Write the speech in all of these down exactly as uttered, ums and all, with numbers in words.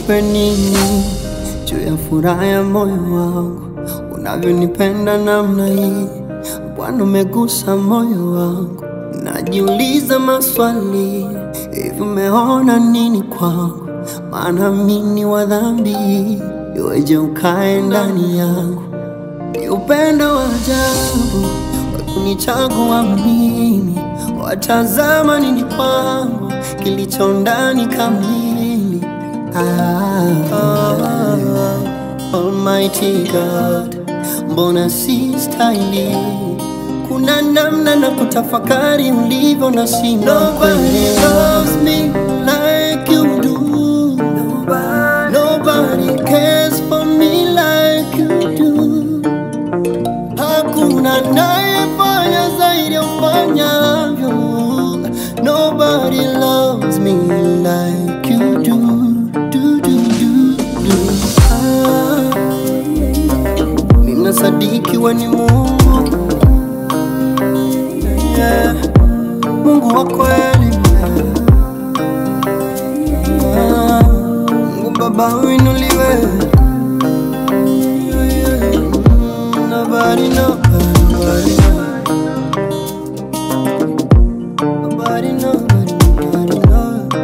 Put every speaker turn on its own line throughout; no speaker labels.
nikupe nini juu ya furaha ya moyo wangu, unavyonipenda namna hii Bwana, umegusa moyo wangu. Najiuliza maswali, hivi umeona nini kwangu? Maana mimi wa dhambi, iweje ukae ndani yangu? Ni upendo wa ajabu wakunichagua mimi, watazama nini kwangu kilicho ndani kamili. ah, ah, Almighty God, mbona si stahili? Kuna namna na kutafakari ulivyo na sina. Nobody loves me like you do. Nobody, nobody cares for me like you do. Hakuna anayefanya zaidi ya ufanyavyo. Nobody loves me like you do. Do, do, do, do. Ah, ninasadiki wewe ni Mungu, yeah, Mungu wa kweli, yeah, Mungu Baba uinuliwe, yeah, yeah. Nobody, nobody, nobody, nobody, nobody, nobody, nobody.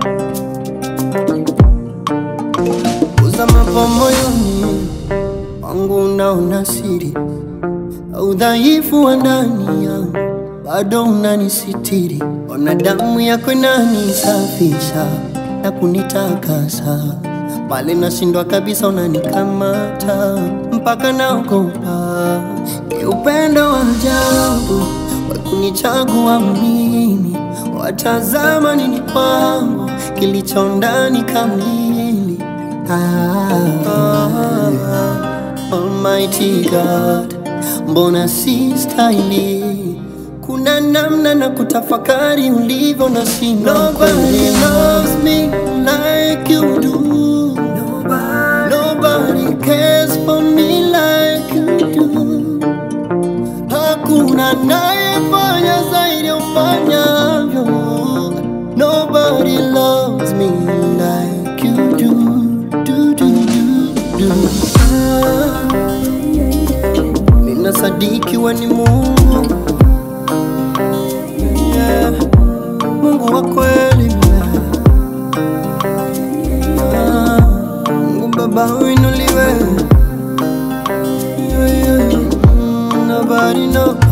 Uzama pa moyoni wangu unaona siri, udhaifu wa ndani yangu bado unanisitiri. Ona damu yako inanisafisha na kunitakasa, pale nashindwa kabisa unanikamata mpaka naogopa. Ni upendo wa ajabu wakunichagua mimi, watazama nini kwangu kilicho ndani kamili. ah, ah, Almighty God, mbona si stahili? Kuna namna na kutafakari ulivyo na sina. Nobody loves me like you do. Nobody, nobody cares for me like you do. Hakuna anayefanya zaidi ya ufanyavyo. Nobody loves me like you do. Do, do, do, do. Ah, ninasadiki wewe ni Mungu, yeah, Mungu wa kweli, yeah, Mungu Baba uinuliwe, yeah, yeah. Nobody knows.